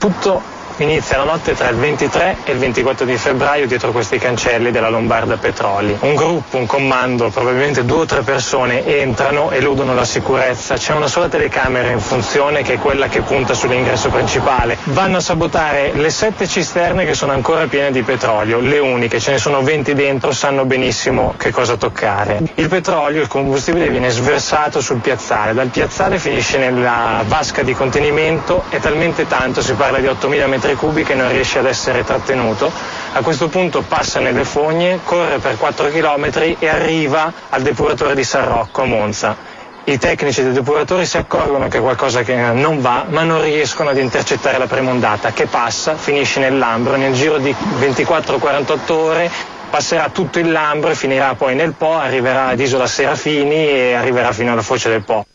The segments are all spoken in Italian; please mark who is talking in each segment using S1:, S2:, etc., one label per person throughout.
S1: Tutto inizia la notte tra il 23 e il 24 di febbraio dietro questi cancelli della Lombarda Petroli. Un gruppo, un comando, probabilmente 2 o 3 persone entrano, eludono la sicurezza, c'è una sola telecamera in funzione che è quella che punta sull'ingresso principale. Vanno a sabotare le 7 cisterne che sono ancora piene di petrolio, le uniche, ce ne sono 20 dentro, sanno benissimo che cosa toccare. Il petrolio, il combustibile viene sversato sul piazzale, dal piazzale finisce nella vasca di contenimento, è talmente tanto, si parla di 8.000 metri cubi, che non riesce ad essere trattenuto. A questo punto passa nelle fogne, corre per 4 km e arriva al depuratore di San Rocco a Monza. I tecnici dei depuratori si accorgono che qualcosa che non va, ma non riescono ad intercettare la prima ondata che passa, finisce nel Lambro, nel giro di 24-48 ore passerà tutto il Lambro e finirà poi nel Po, arriverà ad Isola Serafini e arriverà fino alla foce del Po.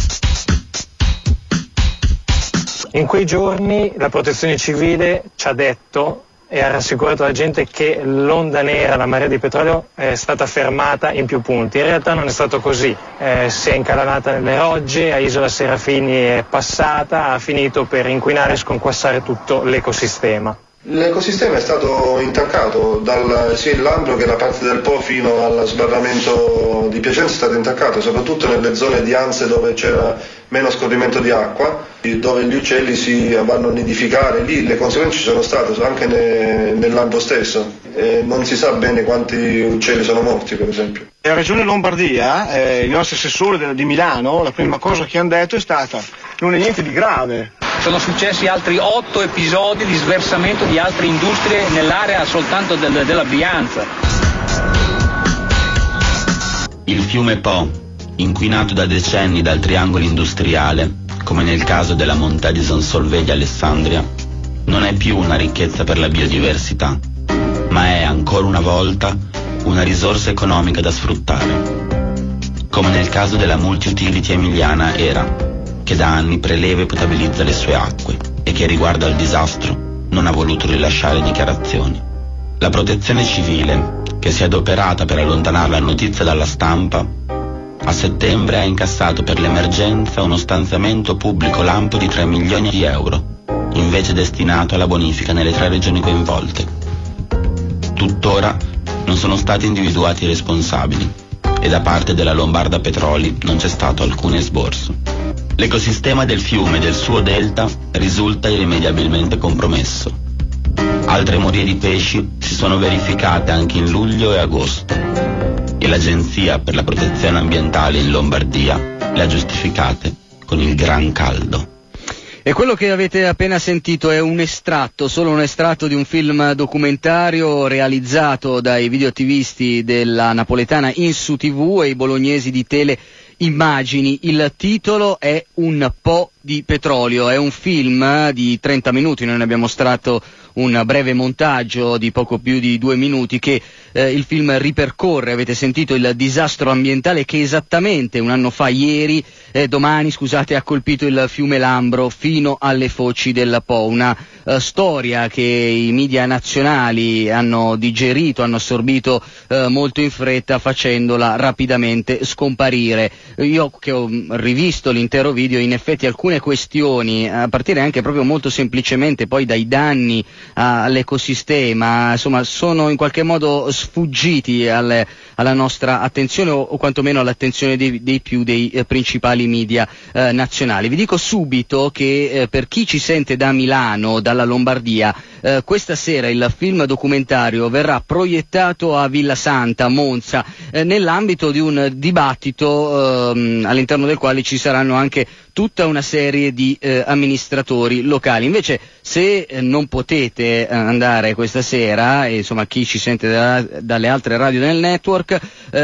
S1: In quei giorni la Protezione Civile ci ha detto e ha rassicurato la gente che l'onda nera, la marea di petrolio, è stata fermata in più punti. In realtà non è stato così, si è incalanata nelle rogge, a Isola Serafini è passata, ha finito per inquinare e sconquassare tutto l'ecosistema.
S2: L'ecosistema è stato intaccato, sia il Lambro che la parte del Po fino al sbarramento di Piacenza è stato intaccato, soprattutto nelle zone di Anse dove c'era meno scorrimento di acqua, dove gli uccelli si vanno a nidificare. Lì le conseguenze ci sono state anche nel Lambro stesso, non si sa bene quanti uccelli sono morti, per esempio.
S3: La Regione Lombardia, i nostri assessori di Milano, la prima cosa che hanno detto è stata: non è niente di grave.
S4: Sono successi altri 8 episodi di sversamento di altre industrie nell'area soltanto della Brianza.
S5: Il fiume Po, inquinato da decenni dal triangolo industriale, come nel caso della Montedison Solvay Alessandria, non è più una ricchezza per la biodiversità, ma è ancora una volta una risorsa economica da sfruttare, come nel caso della Multiutility Emiliana Era, che da anni preleva e potabilizza le sue acque e che riguardo al disastro non ha voluto rilasciare dichiarazioni. La Protezione Civile, che si è adoperata per allontanare la notizia dalla stampa, a settembre ha incassato per l'emergenza uno stanziamento pubblico lampo di 3 milioni di euro, invece destinato alla bonifica nelle 3 regioni coinvolte. Tuttora non sono stati individuati i responsabili e da parte della Lombarda Petroli non c'è stato alcun esborso. L'ecosistema del fiume e del suo delta risulta irrimediabilmente compromesso. Altre morie di pesci si sono verificate anche in luglio e agosto e l'Agenzia per la Protezione Ambientale in Lombardia le ha giustificate con il gran caldo.
S6: E quello che avete appena sentito è un estratto, solo un estratto di un film documentario realizzato dai videoattivisti della napoletana Insu TV e i bolognesi di Tele Immagini. Il titolo è Un po' di petrolio, è un film di 30 minuti, noi ne abbiamo estratto un breve montaggio di poco più di 2 minuti che il film ripercorre. Avete sentito il disastro ambientale che esattamente un anno fa, domani ha colpito il fiume Lambro fino alle foci del Po, una storia che i media nazionali hanno digerito, hanno assorbito molto in fretta, facendola rapidamente scomparire. Io che ho rivisto l'intero video, in effetti alcune questioni, a partire anche proprio molto semplicemente poi dai danni all'ecosistema, insomma, sono in qualche modo sfuggiti alla nostra attenzione o quantomeno all'attenzione dei principali media nazionali. Vi dico subito che per chi ci sente da Milano, dalla Lombardia, questa sera il film documentario verrà proiettato a Villa Santa, Monza, nell'ambito di un dibattito all'interno del quale ci saranno anche tutta una serie di amministratori locali. Invece, se non potete andare questa sera, e insomma chi ci sente dalle altre radio del network,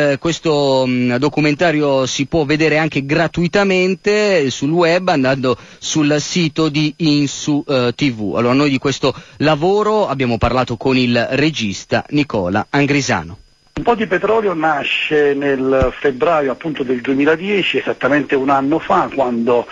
S6: questo documentario si può vedere anche gratuitamente sul web andando sul sito di Insu TV. Allora, noi di questo lavoro abbiamo parlato con il regista Nicola Angrisano.
S7: Un po' di petrolio nasce nel febbraio appunto del 2010, esattamente un anno fa, quando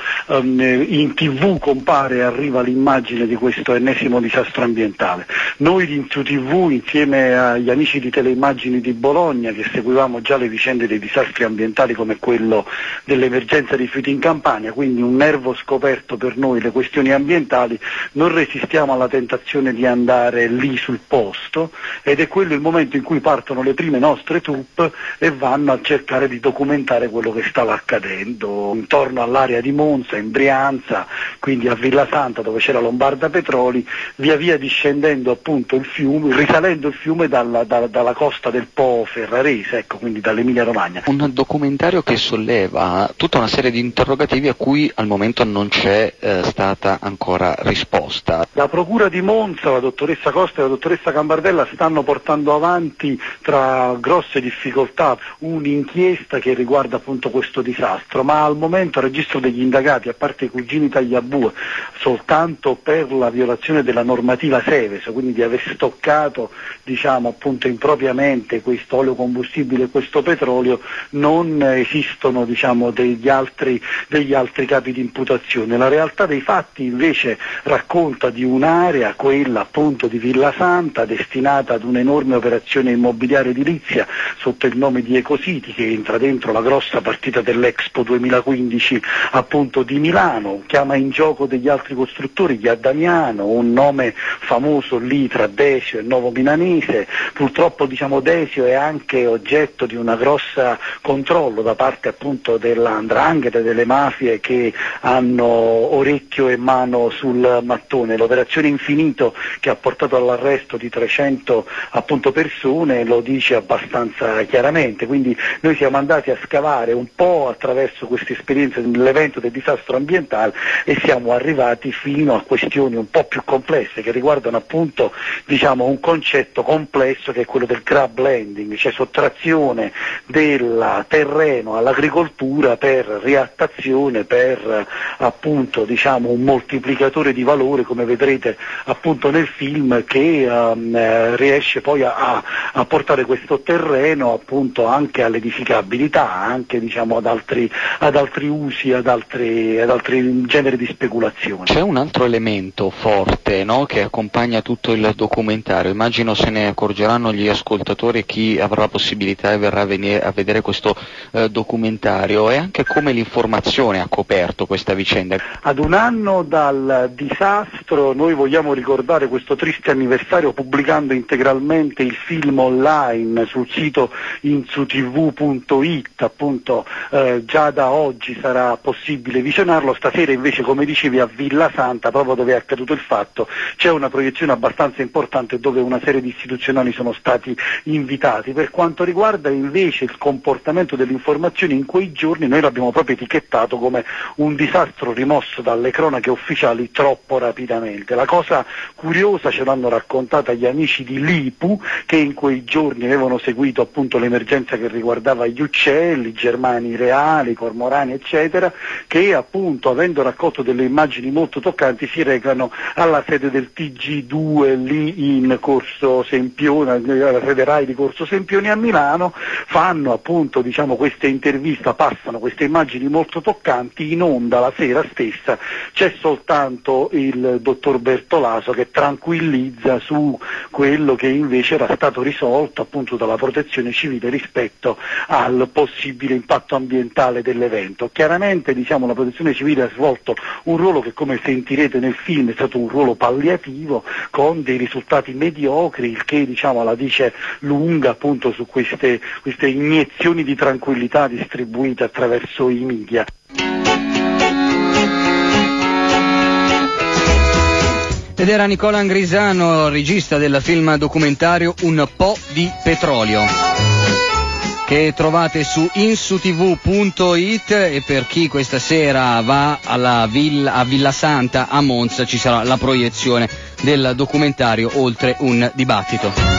S7: in TV compare e arriva l'immagine di questo ennesimo disastro ambientale. Noi su TV, insieme agli amici di Teleimmagini di Bologna, che seguivamo già le vicende dei disastri ambientali come quello dell'emergenza rifiuti in Campania, quindi un nervo scoperto per noi, le questioni ambientali, non resistiamo alla tentazione di andare lì sul posto, ed è quello il momento in cui partono le prime nostre troupe e vanno a cercare di documentare quello che stava accadendo intorno all'area di Monza, in Brianza, quindi a Villasanta dove c'era Lombarda Petroli, via via discendendo appunto il fiume, risalendo il fiume dalla costa del Po Ferrarese, ecco, quindi dall'Emilia Romagna.
S8: Un documentario che solleva tutta una serie di interrogativi a cui al momento non c'è stata ancora risposta.
S7: La procura di Monza, la dottoressa Costa e la dottoressa Gambardella stanno portando avanti tra grosse difficoltà un'inchiesta che riguarda appunto questo disastro, ma al momento il registro degli indagati, a parte i cugini Tagliabue, soltanto per la violazione della normativa Seveso, quindi di aver stoccato appunto impropriamente questo olio combustibile e questo petrolio, non esistono degli altri capi di imputazione. La realtà dei fatti invece racconta di un'area, quella appunto di Villasanta, destinata ad un'enorme operazione immobiliare edilizia sotto il nome di Ecocity, che entra dentro la grossa partita dell'Expo 2015 appunto di Milano, chiama in gioco degli altri costruttori, gli Addamiano, un nome famoso lì tra Desio e Novo Milanese. Purtroppo Desio è anche oggetto di una grossa controllo da parte appunto della 'ndrangheta, delle mafie che hanno orecchio e mano sul mattone. L'operazione Infinito, che ha portato all'arresto di 300 appunto persone, lo dice abbastanza chiaramente, quindi noi siamo andati a scavare un po' attraverso queste esperienze dell'evento del disastro ambientale e siamo arrivati fino a questioni un po' più complesse che riguardano appunto un concetto complesso che è quello del grab landing, cioè sottrazione del terreno all'agricoltura per riattazione, per appunto un moltiplicatore di valore, come vedrete appunto nel film, che riesce poi a portare questo terreno appunto anche all'edificabilità, anche ad altri usi, ad altri generi di speculazione.
S8: C'è un altro elemento forte, no, che accompagna tutto il documentario, immagino se ne accorgeranno gli ascoltatori, chi avrà la possibilità e verrà a vedere questo documentario, e anche come l'informazione ha coperto questa vicenda.
S7: Ad un anno dal disastro noi vogliamo ricordare questo triste anniversario pubblicando integralmente il film online sul sito insutv.it, appunto già da oggi sarà possibile visionarlo. Stasera invece, come dicevi, a Villasanta, proprio dove è accaduto il fatto, c'è una proiezione abbastanza importante dove una serie di istituzionali sono stati invitati. Per quanto riguarda invece il comportamento delle informazioni in quei giorni, noi l'abbiamo proprio etichettato come un disastro rimosso dalle cronache ufficiali troppo rapidamente. La cosa curiosa ce l'hanno raccontata gli amici di Lipu, che in quei giorni avevano seguito appunto l'emergenza che riguardava gli uccelli, i germani reali, i cormorani eccetera, che appunto, avendo raccolto delle immagini molto toccanti, si recano alla sede del TG2 lì in Corso Sempione, alla sede RAI di Corso Sempione a Milano, fanno appunto queste interviste, passano queste immagini molto toccanti in onda la sera stessa. C'è soltanto il dottor Bertolaso che tranquillizza su quello che invece era stato risolto appunto dalla protezione civile rispetto al possibile impatto ambientale dell'evento. Chiaramente la protezione civile ha svolto un ruolo che, come sentirete nel film, è stato un ruolo palliativo con dei risultati mediocri, il che la dice lunga appunto su queste iniezioni di tranquillità distribuite attraverso i media.
S6: Ed era Nicola Angrisano, regista del film documentario Un po' di petrolio, che trovate su insutv.it, e per chi questa sera va a Villasanta a Monza ci sarà la proiezione del documentario Oltre un dibattito.